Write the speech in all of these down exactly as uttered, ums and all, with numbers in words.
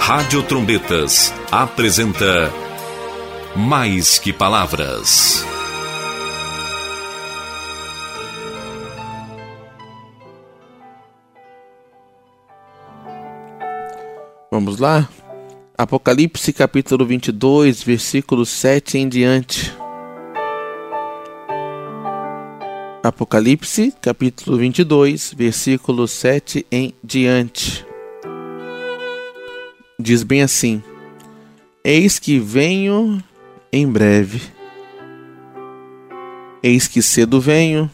Rádio Trombetas apresenta Mais que Palavras. Vamos lá? Apocalipse capítulo vinte e dois, versículo sete em diante. Apocalipse capítulo vinte e dois, versículo sete em diante. Diz bem assim: Eis que venho em breve. Eis que cedo venho.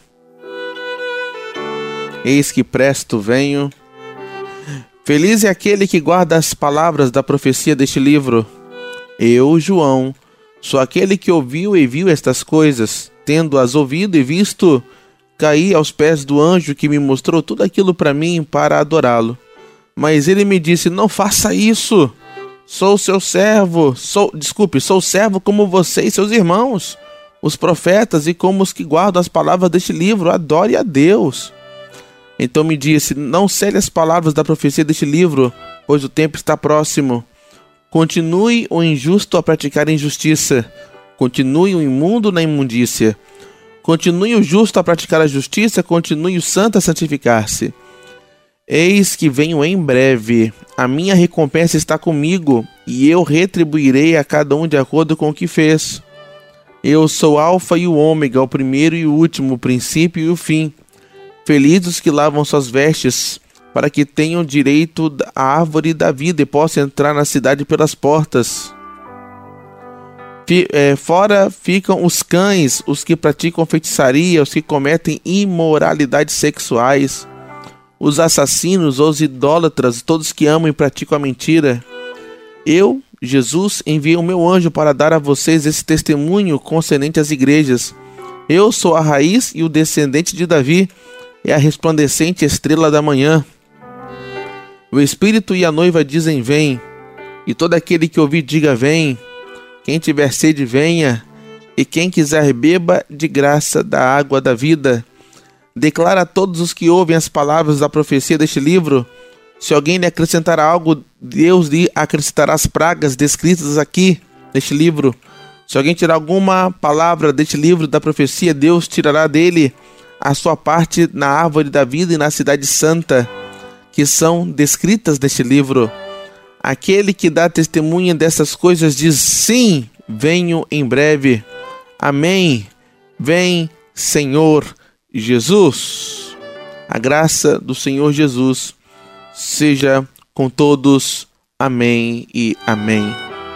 Eis que presto venho. Feliz é aquele que guarda as palavras da profecia deste livro. Eu, João, sou aquele que ouviu e viu estas coisas, tendo-as ouvido e visto, caí aos pés do anjo que me mostrou tudo aquilo para mim para adorá-lo. Mas ele me disse: não faça isso. Sou seu servo, sou, desculpe, sou servo como você e seus irmãos, os profetas, e como os que guardam as palavras deste livro. Adore a Deus. Então me disse: não cele as palavras da profecia deste livro, pois o tempo está próximo. Continue o injusto a praticar injustiça. Continue o imundo na imundícia. Continue o justo a praticar a justiça. Continue o santo a santificar-se. Eis que venho em breve. A minha recompensa está comigo, e eu retribuirei a cada um de acordo com o que fez. Eu sou o Alfa e o Ômega, o primeiro e o último, o princípio e o fim. Felizes os que lavam suas vestes, para que tenham direito à árvore da vida e possam entrar na cidade pelas portas. Fora ficam os cães, os que praticam feitiçaria, os que cometem imoralidades sexuais, os assassinos, os idólatras, todos que amam e praticam a mentira. Eu, Jesus, enviei o meu anjo para dar a vocês esse testemunho concernente às igrejas. Eu sou a raiz e o descendente de Davi, e a resplandecente estrela da manhã. O Espírito e a noiva dizem: vem. E todo aquele que ouvir diga: vem. Quem tiver sede, venha. E quem quiser, beba de graça da água da vida. Declara a todos os que ouvem as palavras da profecia deste livro: se alguém lhe acrescentar algo, Deus lhe acrescentará as pragas descritas aqui neste livro. Se alguém tirar alguma palavra deste livro da profecia, Deus tirará dele a sua parte na árvore da vida e na cidade santa, que são descritas neste livro. Aquele que dá testemunha dessas coisas diz: sim, venho em breve. Amém. Vem, Senhor Jesus. A graça do Senhor Jesus seja com todos. Amém e amém.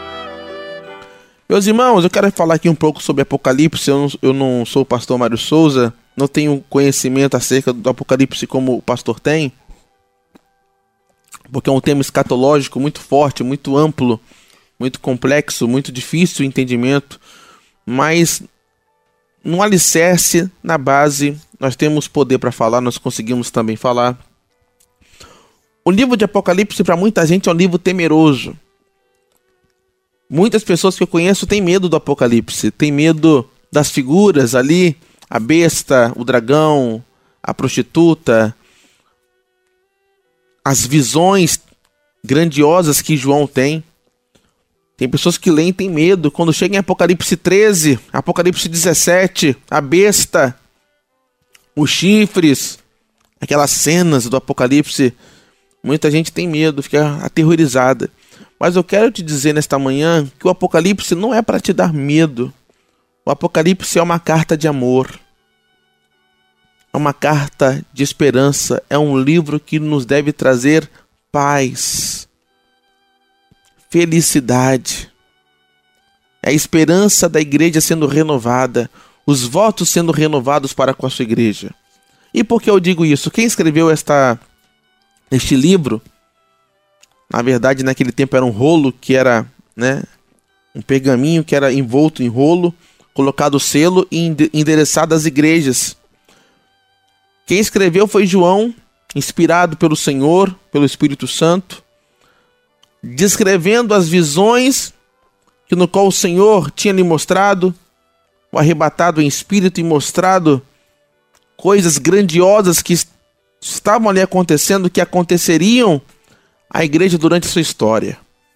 Meus irmãos, eu quero falar aqui um pouco sobre Apocalipse. Eu não, eu não sou o pastor Mário Souza, não tenho conhecimento acerca do Apocalipse como o pastor tem, porque é um tema escatológico muito forte, muito amplo, muito complexo, muito difícil de entendimento, mas no alicerce, na base, nós temos poder para falar, nós conseguimos também falar. O livro de Apocalipse, para muita gente, é um livro temeroso. Muitas pessoas que eu conheço têm medo do Apocalipse, têm medo das figuras ali, a besta, o dragão, a prostituta, as visões grandiosas que João tem. Tem pessoas que leem e têm medo. Quando chega em Apocalipse treze, Apocalipse dezessete, a besta, os chifres, aquelas cenas do Apocalipse, muita gente tem medo, fica aterrorizada. Mas eu quero te dizer nesta manhã que o Apocalipse não é para te dar medo. O Apocalipse é uma carta de amor. É uma carta de esperança. É um livro que nos deve trazer paz, felicidade. É a esperança da igreja sendo renovada, os votos sendo renovados para com a sua igreja. E por que eu digo isso? Quem escreveu esta, este livro, na verdade naquele tempo era um rolo que era, né, um pergaminho que era envolto em rolo, colocado selo e endereçado às igrejas. Quem escreveu foi João, inspirado pelo Senhor, pelo Espírito Santo, descrevendo as visões que no qual o Senhor tinha lhe mostrado, o arrebatado em espírito, e mostrado coisas grandiosas que estavam ali acontecendo, que aconteceriam à igreja durante a sua história.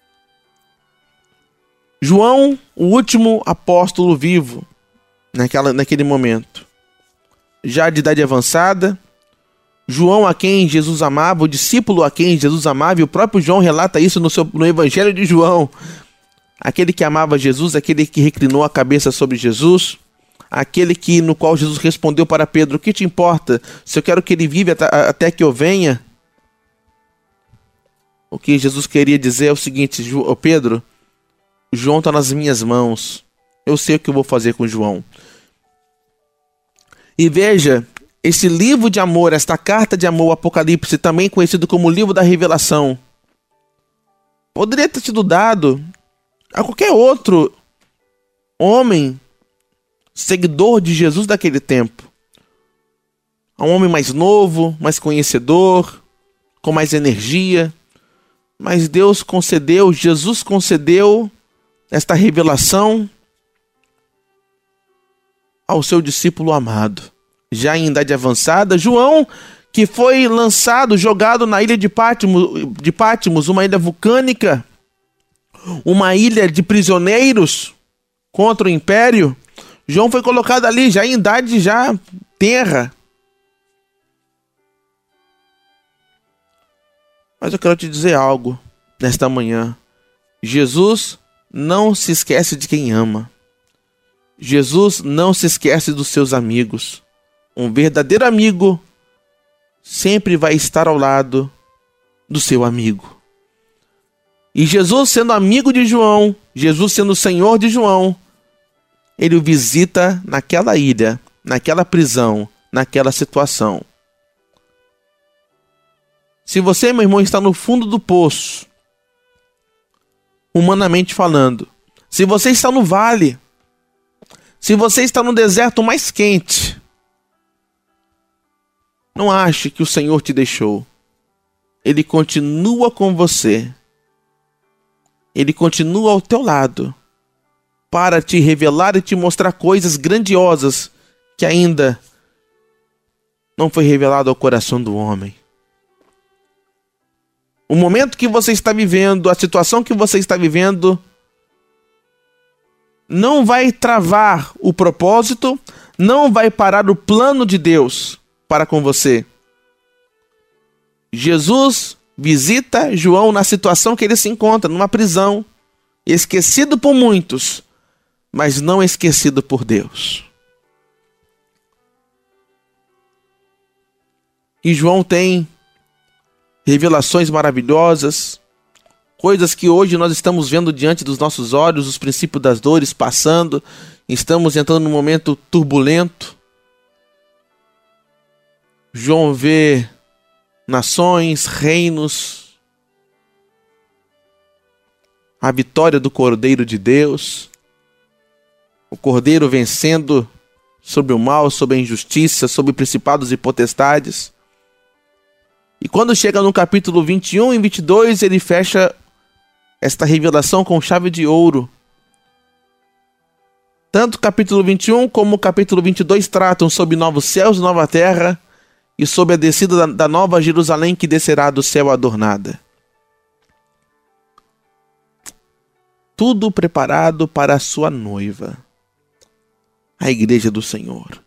João, o último apóstolo vivo naquela, naquele momento, já de idade avançada. João, a quem Jesus amava, o discípulo a quem Jesus amava, e o próprio João relata isso no, seu, no Evangelho de João. Aquele que amava Jesus, aquele que reclinou a cabeça sobre Jesus, aquele que, no qual Jesus respondeu para Pedro: o que te importa? Se eu quero que ele viva até, até que eu venha. O que Jesus queria dizer é o seguinte: Pedro, João está nas minhas mãos. Eu sei o que eu vou fazer com João. E veja, esse livro de amor, esta carta de amor, o Apocalipse, também conhecido como o livro da revelação, poderia ter sido dado a qualquer outro homem, seguidor de Jesus daquele tempo. A um homem mais novo, mais conhecedor, com mais energia. Mas Deus concedeu, Jesus concedeu esta revelação ao seu discípulo amado, já em idade avançada, João, que foi lançado, jogado na ilha de Patmos, de Patmos, uma ilha vulcânica, uma ilha de prisioneiros contra o império. João foi colocado ali, já em idade já tenra. Mas eu quero te dizer algo nesta manhã. Jesus não se esquece de quem ama. Jesus não se esquece dos seus amigos. Um verdadeiro amigo sempre vai estar ao lado do seu amigo. E Jesus, sendo amigo de João, Jesus sendo o Senhor de João, ele o visita naquela ilha, naquela prisão, naquela situação. Se você, meu irmão, está no fundo do poço, humanamente falando, se você está no vale, se você está no deserto mais quente, não ache que o Senhor te deixou. Ele continua com você. Ele continua ao teu lado para te revelar e te mostrar coisas grandiosas que ainda não foi revelado ao coração do homem. O momento que você está vivendo, a situação que você está vivendo, não vai travar o propósito, não vai parar o plano de Deus para com você. Jesus visita João na situação que ele se encontra, numa prisão, esquecido por muitos, mas não esquecido por Deus. E João tem revelações maravilhosas, coisas que hoje nós estamos vendo diante dos nossos olhos, os princípios das dores passando, estamos entrando num momento turbulento. João vê nações, reinos, a vitória do Cordeiro de Deus, o Cordeiro vencendo sobre o mal, sobre a injustiça, sobre principados e potestades. E quando chega no capítulo vinte e um e vinte e dois, ele fecha esta revelação com chave de ouro. Tanto o capítulo vinte e um como o capítulo vinte e dois tratam sobre novos céus e nova terra e sobre a descida da, da nova Jerusalém que descerá do céu adornada. Tudo preparado para a sua noiva, a igreja do Senhor.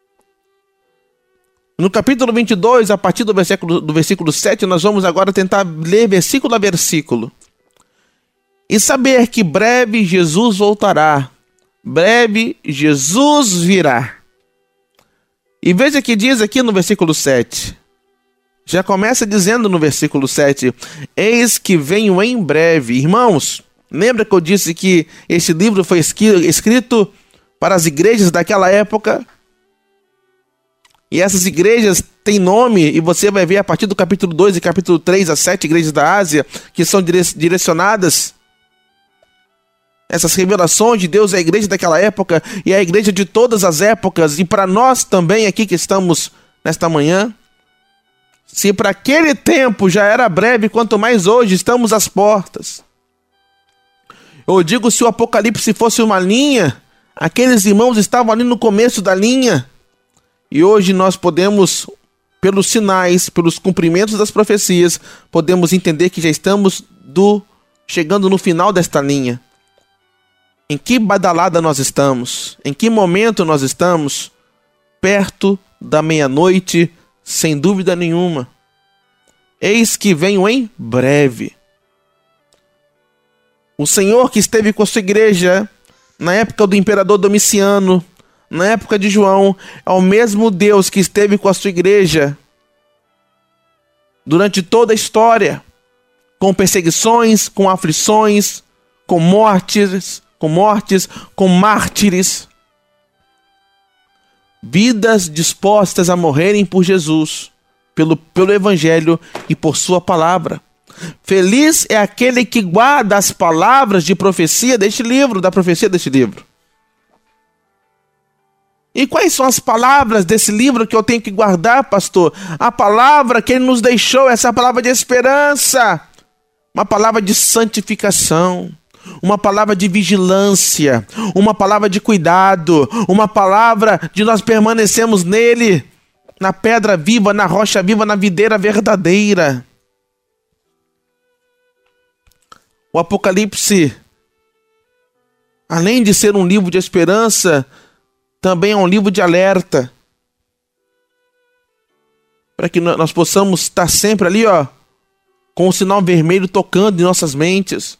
No capítulo vinte e dois, a partir do versículo, do versículo sete, nós vamos agora tentar ler versículo a versículo. E saber que breve Jesus voltará. Breve Jesus virá. E veja que diz aqui no versículo sete. Já começa dizendo no versículo sete. Eis que venho em breve. Irmãos, lembra que eu disse que esse livro foi escrito para as igrejas daquela época? E essas igrejas têm nome, e você vai ver a partir do capítulo dois e capítulo três, as sete igrejas da Ásia, que são direcionadas. Essas revelações de Deus é a igreja daquela época, e é a igreja de todas as épocas, e para nós também aqui que estamos nesta manhã. Se para aquele tempo já era breve, quanto mais hoje estamos às portas. Eu digo, se o Apocalipse fosse uma linha, aqueles irmãos estavam ali no começo da linha. E hoje nós podemos, pelos sinais, pelos cumprimentos das profecias, podemos entender que já estamos do, chegando no final desta linha. Em que badalada nós estamos? Em que momento nós estamos? Perto da meia-noite, sem dúvida nenhuma. Eis que venho em breve. O Senhor que esteve com a sua igreja na época do imperador Domiciano, na época de João, é o mesmo Deus que esteve com a sua igreja durante toda a história, com perseguições, com aflições, com mortes, com mortes, com mártires. Vidas dispostas a morrerem por Jesus, pelo, pelo Evangelho e por sua palavra. Feliz é aquele que guarda as palavras de profecia deste livro, da profecia deste livro. E quais são as palavras desse livro que eu tenho que guardar, pastor? A palavra que ele nos deixou, essa palavra de esperança, uma palavra de santificação, uma palavra de vigilância, uma palavra de cuidado, uma palavra de nós permanecemos nele, na pedra viva, na rocha viva, na videira verdadeira. O Apocalipse, além de ser um livro de esperança, também é um livro de alerta, para que nós possamos estar sempre ali, ó, com o sinal vermelho tocando em nossas mentes.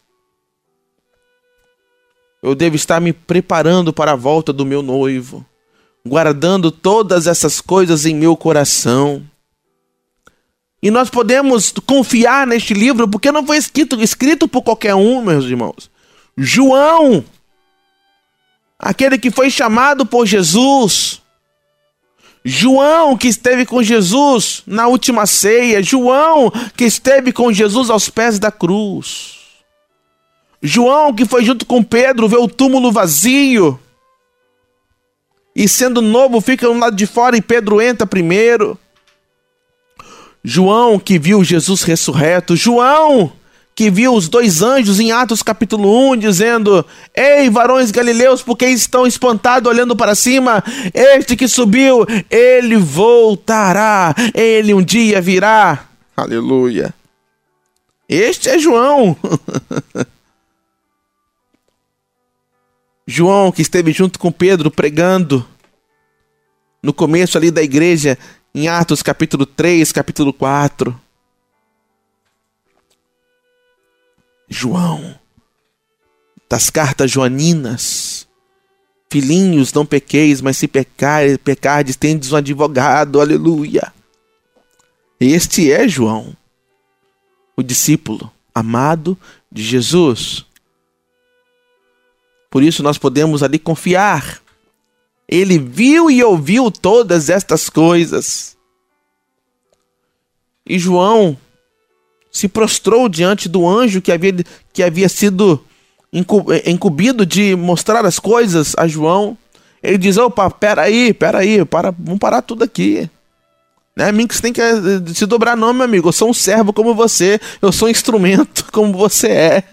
Eu devo estar me preparando para a volta do meu noivo, guardando todas essas coisas em meu coração. E nós podemos confiar neste livro, porque não foi escrito, escrito por qualquer um, meus irmãos. João, aquele que foi chamado por Jesus. João, que esteve com Jesus na última ceia. João, que esteve com Jesus aos pés da cruz. João, que foi junto com Pedro ver o túmulo vazio. E sendo novo, fica no lado de fora e Pedro entra primeiro. João, que viu Jesus ressurreto. João, que viu os dois anjos em Atos capítulo um, dizendo: ei, varões galileus, por que estão espantados olhando para cima? Este que subiu, ele voltará, ele um dia virá. Aleluia. Este é João. João, que esteve junto com Pedro pregando no começo ali da igreja, em Atos capítulo três, capítulo quatro. João, das cartas joaninas: filhinhos, não pequeis, mas se pecar, pecardes, tendes um advogado. Aleluia. Este é João, o discípulo amado de Jesus. Por isso nós podemos ali confiar. Ele viu e ouviu todas estas coisas. E João se prostrou diante do anjo que havia, que havia sido incumbido de mostrar as coisas a João. Ele diz: opa, peraí, peraí, para, vamos parar tudo aqui. Não é a mim que você tem que se dobrar não, meu amigo. Eu sou um servo como você, eu sou um instrumento como você é.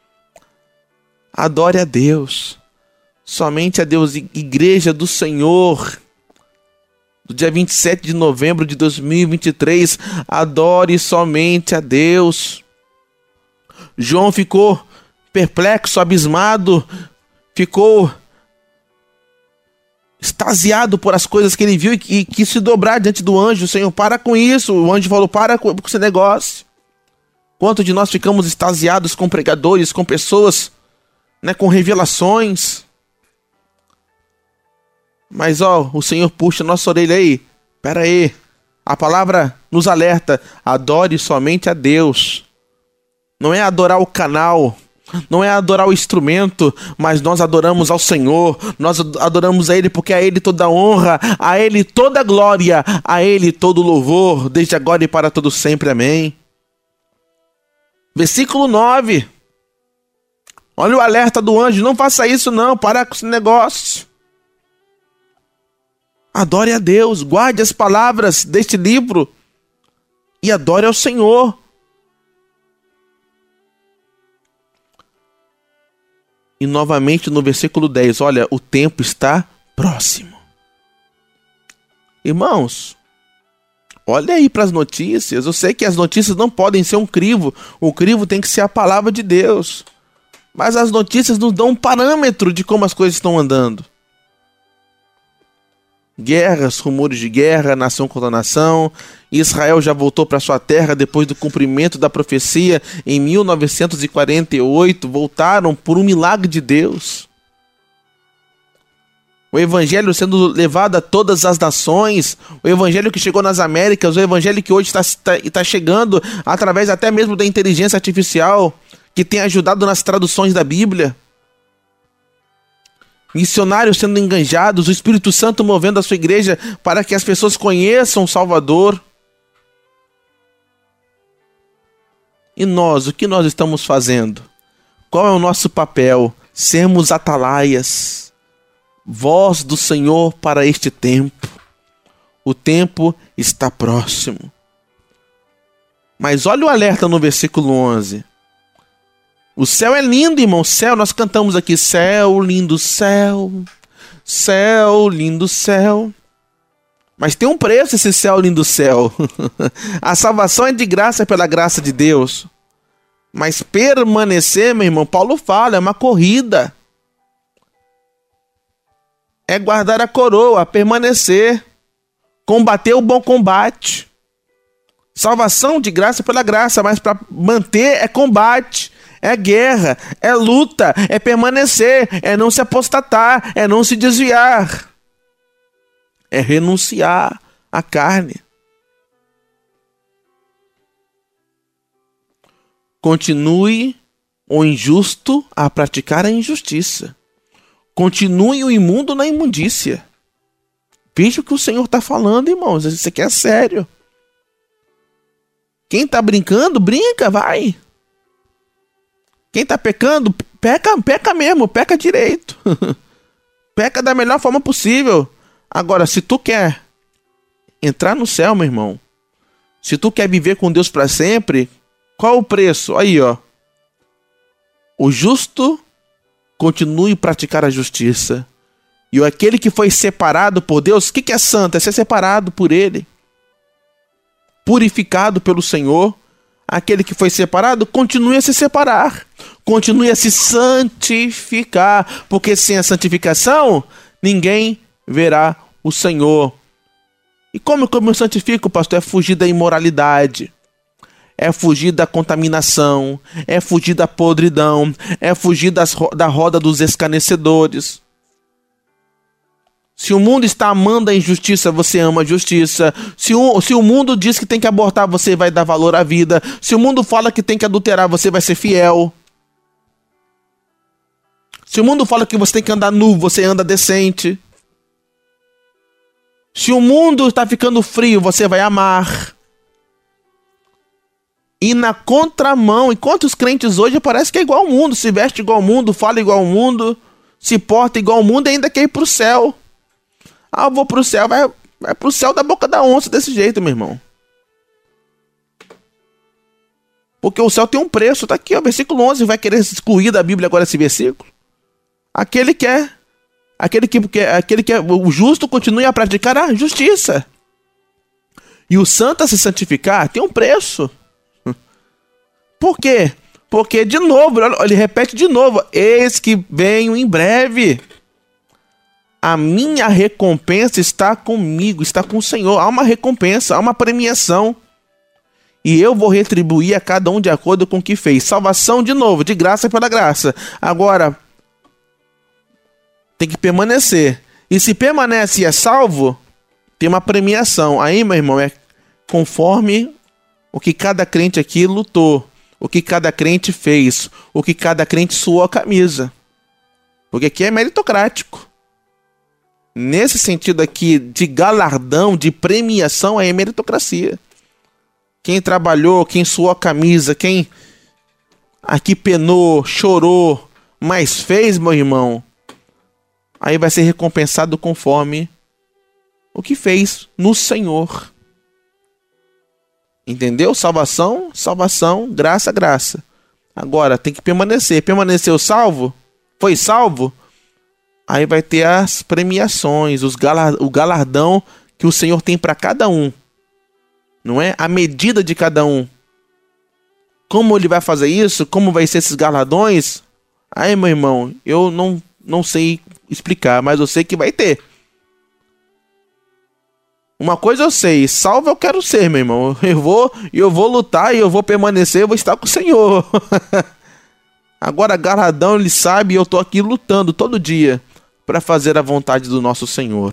Adore a Deus. Somente a Deus, Igreja do Senhor, do dia vinte e sete de novembro de dois mil e vinte e três, adore somente a Deus. João ficou perplexo, abismado, ficou extasiado por as coisas que ele viu e, e quis se dobrar diante do anjo. Senhor, para com isso. O anjo falou: para com esse negócio. Quanto de nós ficamos extasiados com pregadores, com pessoas, né, com revelações. Mas ó, o Senhor puxa nossa orelha aí. Pera aí. A palavra nos alerta: adore somente a Deus. Não é adorar o canal, não é adorar o instrumento, mas nós adoramos ao Senhor. Nós adoramos a Ele porque a Ele toda honra, a Ele toda glória, a Ele todo louvor, desde agora e para todo sempre. Amém. Versículo nove. Olha o alerta do anjo: não faça isso não, para com esse negócio. Adore a Deus, guarde as palavras deste livro e adore ao Senhor. E novamente no versículo dez, olha, o tempo está próximo. Irmãos, olha aí para as notícias. Eu sei que as notícias não podem ser um crivo. O crivo tem que ser a palavra de Deus. mas as notícias nos dão um parâmetro de como as coisas estão andando. Guerras, rumores de guerra, nação contra nação. Israel já voltou para sua terra depois do cumprimento da profecia em mil novecentos e quarenta e oito. Voltaram por um milagre de Deus. O evangelho sendo levado a todas as nações, o evangelho que chegou nas Américas, o evangelho que hoje está, está, está chegando através até mesmo da inteligência artificial, que tem ajudado nas traduções da Bíblia. Missionários sendo enganjados, o Espírito Santo movendo a sua igreja para que as pessoas conheçam o Salvador. E nós, o que nós estamos fazendo? Qual é o nosso papel? Sermos atalaias, voz do Senhor para este tempo. O tempo está próximo. Mas olha o alerta no versículo onze. O céu é lindo, irmão. Céu, nós cantamos aqui. Céu, lindo céu. Céu, lindo céu. Mas tem um preço esse céu, lindo céu. A salvação é de graça pela graça de Deus. Mas permanecer, meu irmão, Paulo fala, é uma corrida. É guardar a coroa, permanecer. Combater o bom combate. Salvação de graça pela graça, mas para manter é combate. É guerra, é luta, é permanecer, é não se apostatar, é não se desviar. É renunciar à carne. Continue o injusto a praticar a injustiça. Continue o imundo na imundícia. Veja o que o Senhor está falando, irmãos. Isso aqui é sério. Quem está brincando, brinca, vai. Quem está pecando, peca, peca mesmo, peca direito. Peca da melhor forma possível. Agora, se tu quer entrar no céu, meu irmão, se tu quer viver com Deus para sempre, qual o preço? Aí, ó. O justo continue a praticar a justiça. E aquele que foi separado por Deus, o que, que é santo? É ser separado por Ele. Purificado pelo Senhor. Aquele que foi separado, continue a se separar. Continue a se santificar. Porque sem a santificação, ninguém verá o Senhor. E como, como eu santifico, pastor? É fugir da imoralidade. É fugir da contaminação. É fugir da podridão. É fugir das, da roda dos escarnecedores. Se o mundo está amando a injustiça, você ama a justiça. Se o, se o mundo diz que tem que abortar, você vai dar valor à vida. Se o mundo fala que tem que adulterar, você vai ser fiel. Se o mundo fala que você tem que andar nu, você anda decente. Se o mundo está ficando frio, você vai amar. E na contramão, enquanto os crentes hoje parece que é igual ao mundo, se veste igual ao mundo, fala igual ao mundo, se porta igual ao mundo e ainda quer ir para o céu. Ah, eu vou pro céu, vai, vai pro céu da boca da onça desse jeito, meu irmão. Porque o céu tem um preço, tá aqui, ó, versículo onze, vai querer excluir da Bíblia agora esse versículo? Aquele que é, aquele que, que, aquele que é, o justo continue a praticar a justiça. E o santo a se santificar tem um preço. Por quê? Porque, de novo, ele repete de novo, eis que venho em breve. A minha recompensa está comigo, está com o Senhor. Há uma recompensa, há uma premiação. E eu vou retribuir a cada um de acordo com o que fez. Salvação, de novo, de graça pela graça. Agora, tem que permanecer. E se permanece e é salvo, tem uma premiação. Aí, meu irmão, é conforme o que cada crente aqui lutou. O que cada crente fez. O que cada crente suou a camisa. Porque aqui é meritocrático. Nesse sentido aqui de galardão, de premiação, é meritocracia. Quem trabalhou, quem suou a camisa, quem aqui penou, chorou, mas fez, meu irmão, aí vai ser recompensado conforme o que fez no Senhor. Entendeu? Salvação, salvação, graça, graça. Agora tem que permanecer. Permaneceu salvo? Foi salvo? Aí vai ter as premiações, os galar, o galardão que o Senhor tem para cada um. Não é? A medida de cada um. Como ele vai fazer isso? Como vai ser esses galardões? Ai, meu irmão, eu não, não sei explicar, mas eu sei que vai ter. Uma coisa eu sei, salvo eu quero ser, meu irmão. Eu vou, eu vou lutar e eu vou permanecer, eu vou estar com o Senhor. Agora, galardão, ele sabe, e eu estou aqui lutando todo dia para fazer a vontade do nosso Senhor.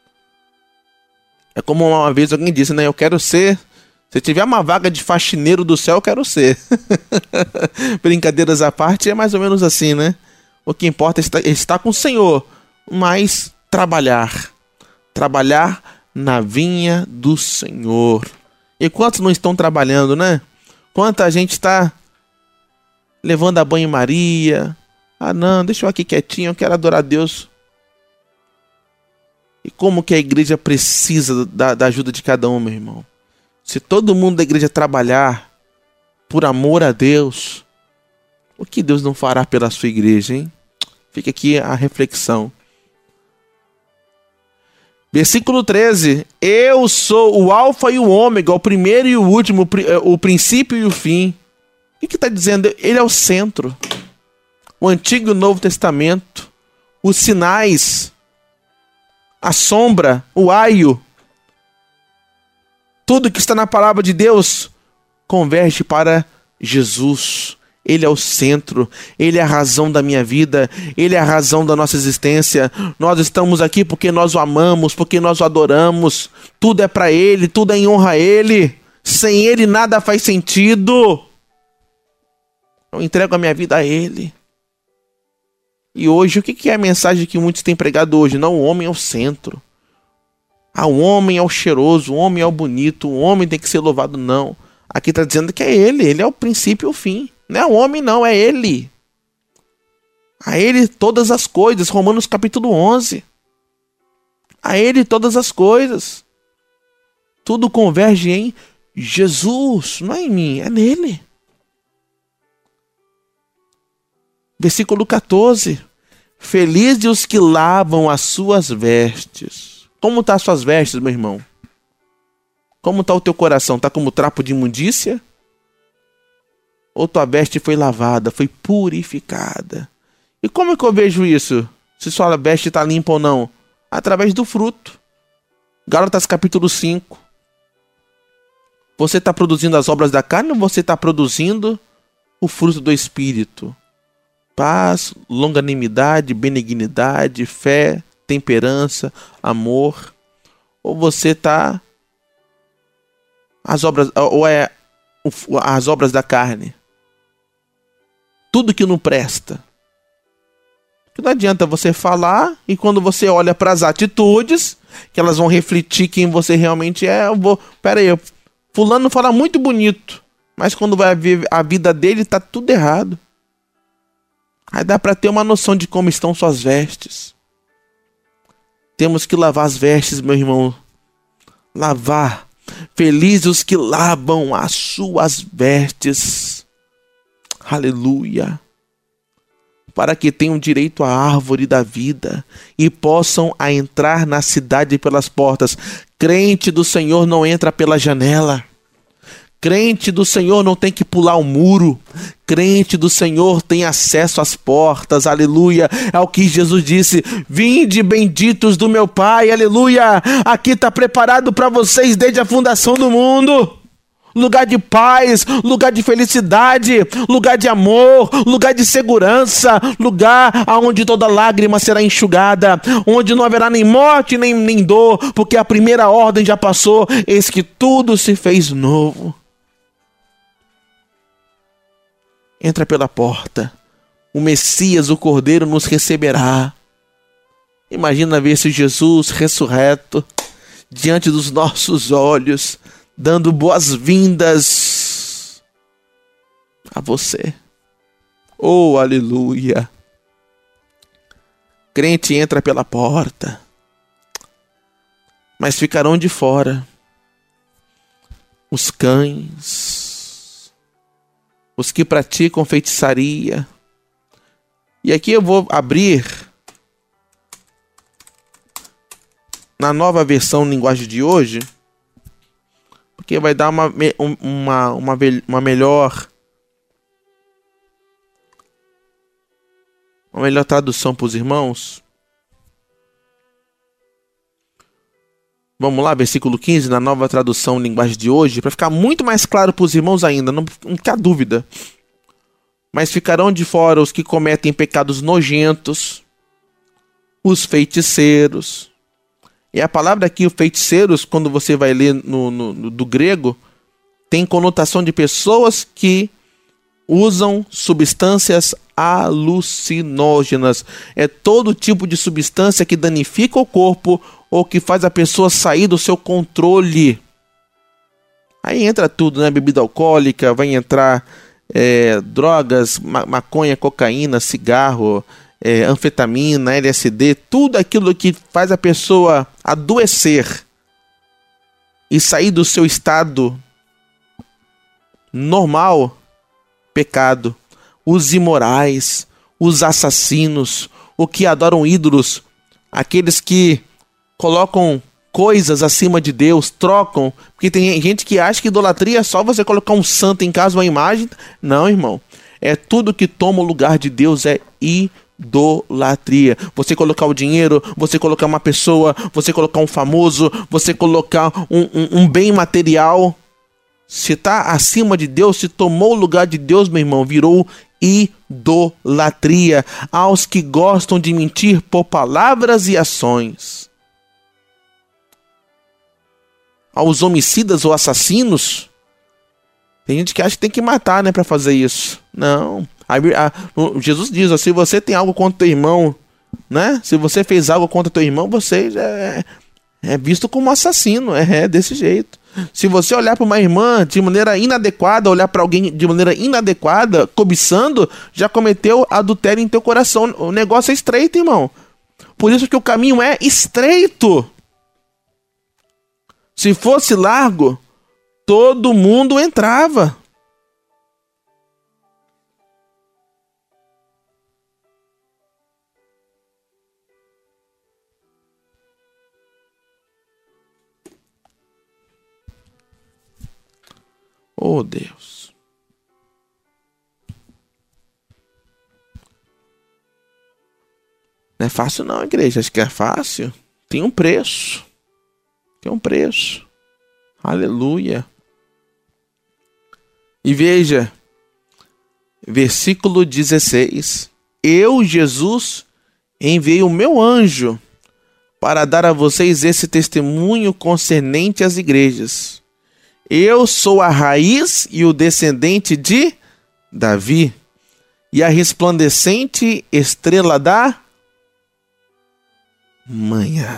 É como uma vez alguém disse, né? Eu quero ser... Se tiver uma vaga de faxineiro do céu, eu quero ser. Brincadeiras à parte, é mais ou menos assim, né? O que importa é estar, é estar com o Senhor, mas trabalhar. Trabalhar na vinha do Senhor. E quantos não estão trabalhando, né? Quanta gente está levando a banho-maria. Ah, não, deixa eu aqui quietinho, eu quero adorar a Deus. E como que a igreja precisa da, da ajuda de cada um, meu irmão? Se todo mundo da igreja trabalhar por amor a Deus, o que Deus não fará pela sua igreja, hein? Fica aqui a reflexão. Versículo treze. Eu sou o alfa e o ômega, o primeiro e o último, o princípio e o fim. O que está dizendo? Ele é o centro. O Antigo e o Novo Testamento, os sinais, a sombra, o aio, tudo que está na palavra de Deus converge para Jesus. Ele é o centro, Ele é a razão da minha vida, Ele é a razão da nossa existência. Nós estamos aqui porque nós o amamos, porque nós o adoramos. Tudo é para Ele, tudo é em honra a Ele. Sem Ele nada faz sentido. Eu entrego a minha vida a Ele. E hoje, o que é a mensagem que muitos têm pregado hoje? Não, o homem é o centro. Ah, o homem é o cheiroso, o homem é o bonito, o homem tem que ser louvado. Não. Aqui está dizendo que é Ele, Ele é o princípio e o fim. Não é o homem, não, é Ele. A Ele todas as coisas. Romanos capítulo onze. A Ele todas as coisas. Tudo converge em Jesus. Não é em mim, é nele. Versículo catorze. Felizes os que lavam as suas vestes. Como estão as suas vestes, meu irmão? Como está o teu coração? Está como trapo de imundícia? Ou tua veste foi lavada, foi purificada? E como é que eu vejo isso? Se sua veste está limpa ou não? Através do fruto. Gálatas capítulo cinco. Você está produzindo as obras da carne ou você está produzindo o fruto do Espírito? Paz, longanimidade, benignidade, fé, temperança, amor. Ou você está... As obras... Ou é as obras da carne? Tudo que não presta. Que não adianta você falar e quando você olha para as atitudes, que elas vão refletir quem você realmente é, eu vou... Pera aí, fulano fala muito bonito, mas quando vai ver a vida dele, tá tudo errado. Aí dá para ter uma noção de como estão suas vestes. Temos que lavar as vestes, meu irmão. Lavar. Felizes os que lavam as suas vestes. Aleluia. Para que tenham direito à árvore da vida e possam a entrar na cidade pelas portas. Crente do Senhor não entra pela janela. Crente do Senhor não tem que pular o muro. Crente do Senhor tem acesso às portas. Aleluia. É o que Jesus disse. Vinde benditos do meu Pai. Aleluia. Aqui está preparado para vocês desde a fundação do mundo. Lugar de paz, lugar de felicidade, lugar de amor, lugar de segurança, lugar onde toda lágrima será enxugada, onde não haverá nem morte, nem, nem dor, porque a primeira ordem já passou, eis que tudo se fez novo. Entra pela porta, o Messias, o Cordeiro, nos receberá. Imagina ver se Jesus ressurreto diante dos nossos olhos, dando boas-vindas a você. Oh, aleluia. Crente entra pela porta, mas ficarão de fora os cães, os que praticam feitiçaria. E aqui eu vou abrir na nova versão linguagem de hoje, porque vai dar uma, uma, uma, uma melhor Uma melhor tradução para os irmãos? Vamos lá, versículo quinze, na Nova Tradução Linguagem de Hoje, para ficar muito mais claro para os irmãos ainda, não, não ficar dúvida. Mas ficarão de fora os que cometem pecados nojentos, os feiticeiros. E a palavra aqui, feiticeiros, quando você vai ler no, no, no, do grego, tem conotação de pessoas que usam substâncias alucinógenas. É todo tipo de substância que danifica o corpo ou que faz a pessoa sair do seu controle. Aí entra tudo, né? Bebida alcoólica, vai entrar é, drogas, ma- maconha, cocaína, cigarro, é, anfetamina, L S D, tudo aquilo que faz a pessoa adoecer e sair do seu estado normal, pecado. Os imorais, os assassinos, os que adoram ídolos, aqueles que colocam coisas acima de Deus, trocam, porque tem gente que acha que idolatria é só você colocar um santo em casa, uma imagem. Não, irmão, é tudo que toma o lugar de Deus, é idolatria. Você colocar o dinheiro, você colocar uma pessoa, você colocar um famoso, você colocar um, um, um bem material. Se está acima de Deus, se tomou o lugar de Deus, meu irmão, virou idolatria. Aos que gostam de mentir por palavras e ações, aos homicidas ou assassinos, tem gente que acha que tem que matar, né, para fazer isso. Não. A, a, Jesus diz, ó, se você tem algo contra teu irmão, né, se você fez algo contra teu irmão, você já é, é visto como assassino. É, é desse jeito. Se você olhar para uma irmã de maneira inadequada, olhar para alguém de maneira inadequada, cobiçando, já cometeu adultério em teu coração. O negócio é estreito, irmão. Por isso que o caminho é estreito. Se fosse largo, todo mundo entrava. Oh, Deus. Não é fácil não, igreja. Acho que é fácil. Tem um preço. Tem um preço. Aleluia. E veja, versículo dezesseis. Eu, Jesus, enviei o meu anjo para dar a vocês esse testemunho concernente às igrejas. Eu sou a raiz e o descendente de Davi, e a resplandecente estrela da manhã.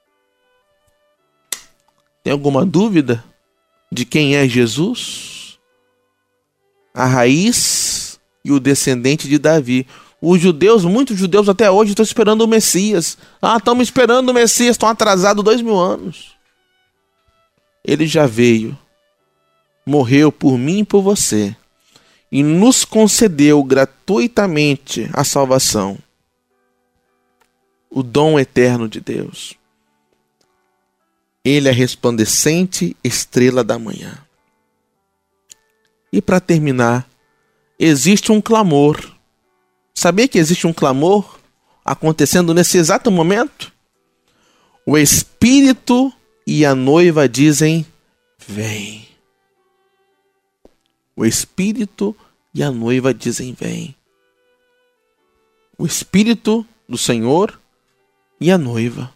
Tem alguma dúvida de quem é Jesus? A raiz e o descendente de Davi. Os judeus, muitos judeus até hoje estão esperando o Messias. Ah, estamos esperando o Messias, estão atrasados dois mil anos. Ele já veio. Morreu por mim e por você, e nos concedeu gratuitamente a salvação, o dom eterno de Deus. Ele é a resplandecente estrela da manhã. E para terminar, existe um clamor. Sabia que existe um clamor acontecendo nesse exato momento? O Espírito e a noiva dizem: vem. O Espírito e a noiva dizem: vem. O Espírito do Senhor e a noiva.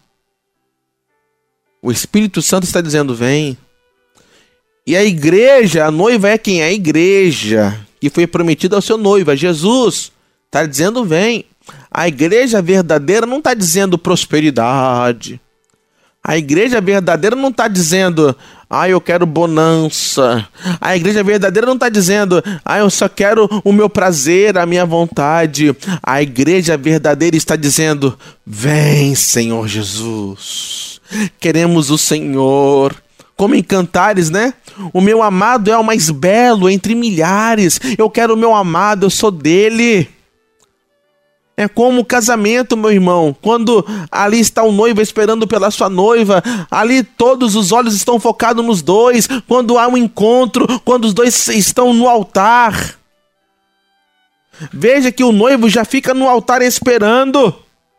O Espírito Santo está dizendo: vem. E a igreja, a noiva é quem? É a igreja que foi prometida ao seu noivo. Jesus está dizendo: vem. A igreja verdadeira não está dizendo prosperidade. A igreja verdadeira não está dizendo: ah, eu quero bonança. A igreja verdadeira não está dizendo: ah, eu só quero o meu prazer, a minha vontade. A igreja verdadeira está dizendo: vem, Senhor Jesus. Queremos o Senhor. Como em Cantares, né? O meu amado é o mais belo entre milhares. Eu quero o meu amado, eu sou dele. É como o casamento, meu irmão. Quando ali está o noivo esperando pela sua noiva, ali todos os olhos estão focados nos dois. Quando há um encontro, quando os dois estão no altar. Veja que o noivo já fica no altar esperando.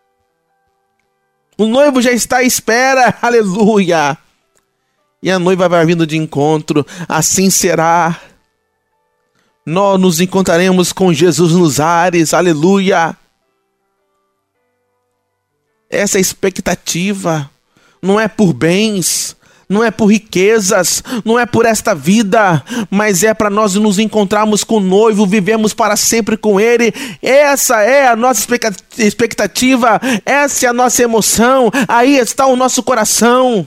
O noivo já está à espera, aleluia. E a noiva vai vindo de encontro, assim será. Nós nos encontraremos com Jesus nos ares, aleluia. Essa é a expectativa, não é por bens, não é por riquezas, não é por esta vida, mas é para nós nos encontrarmos com o noivo, vivemos para sempre com ele. Essa é a nossa expectativa, essa é a nossa emoção, aí está o nosso coração.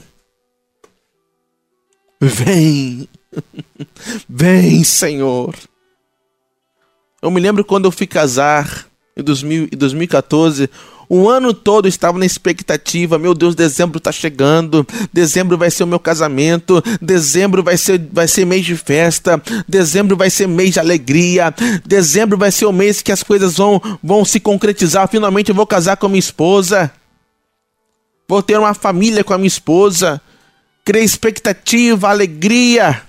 Vem, vem, Senhor. Eu me lembro quando eu fui casar, em dois mil, em dois mil e quatorze, o ano todo eu estava na expectativa. Meu Deus, dezembro está chegando, dezembro vai ser o meu casamento, dezembro vai ser, vai ser mês de festa, dezembro vai ser mês de alegria, dezembro vai ser o mês que as coisas vão, vão se concretizar. Finalmente eu vou casar com a minha esposa, vou ter uma família com a minha esposa. Criei expectativa, alegria.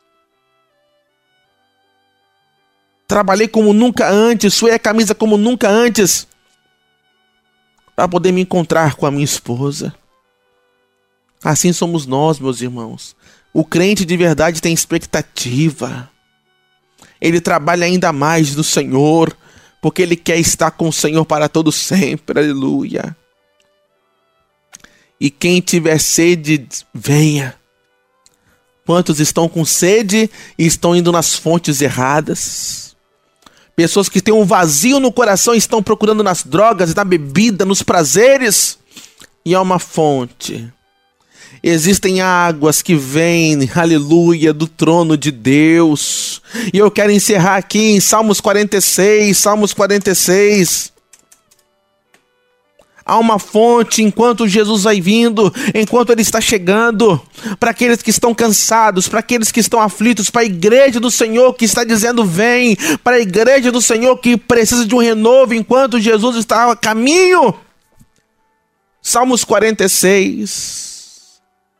Trabalhei como nunca antes, suei a camisa como nunca antes, para poder me encontrar com a minha esposa. Assim somos nós, meus irmãos. O crente de verdade tem expectativa. Ele trabalha ainda mais no Senhor, porque ele quer estar com o Senhor para todo sempre, aleluia. E quem tiver sede, venha. Quantos estão com sede e estão indo nas fontes erradas? Pessoas que têm um vazio no coração e estão procurando nas drogas, na bebida, nos prazeres. E há uma fonte. Existem águas que vêm, aleluia, do trono de Deus. E eu quero encerrar aqui em Salmos quarenta e seis, Salmos quarenta e seis. Há uma fonte enquanto Jesus vai vindo, enquanto Ele está chegando, para aqueles que estão cansados, para aqueles que estão aflitos, para a igreja do Senhor que está dizendo vem, para a igreja do Senhor que precisa de um renovo enquanto Jesus está a caminho. Salmos quarenta e seis,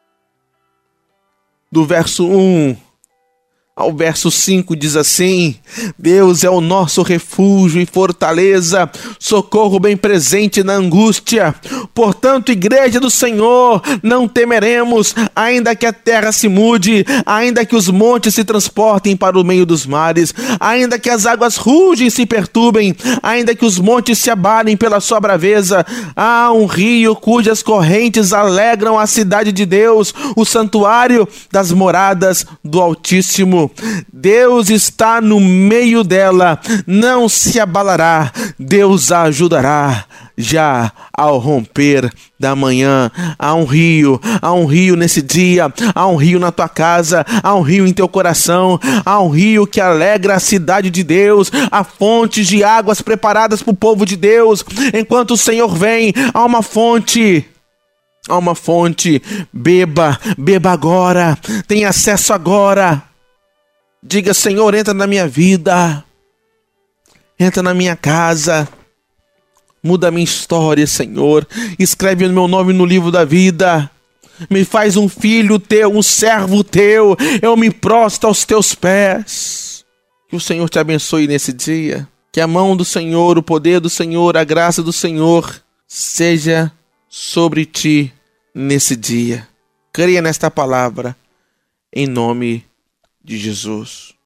do verso um ao verso cinco diz assim: Deus é o nosso refúgio e fortaleza, socorro bem presente na angústia. Portanto, igreja do Senhor, não temeremos, ainda que a terra se mude, ainda que os montes se transportem para o meio dos mares, ainda que as águas rugem e se perturbem, ainda que os montes se abalem pela sua braveza. Há um rio cujas correntes alegram a cidade de Deus, o santuário das moradas do Altíssimo. Deus está no meio dela, não se abalará, Deus a ajudará já ao romper da manhã. Há um rio, há um rio nesse dia, há um rio na tua casa, há um rio em teu coração, há um rio que alegra a cidade de Deus, há fontes de águas preparadas para o povo de Deus. Enquanto o Senhor vem, há uma fonte. Há uma fonte, beba, beba agora, tem acesso agora. Diga: Senhor, entra na minha vida, entra na minha casa, muda a minha história, Senhor. Escreve o meu nome no livro da vida, me faz um filho teu, um servo teu, eu me prostro aos teus pés. Que o Senhor te abençoe nesse dia, que a mão do Senhor, o poder do Senhor, a graça do Senhor seja sobre ti nesse dia. Creia nesta palavra, em nome de Jesus.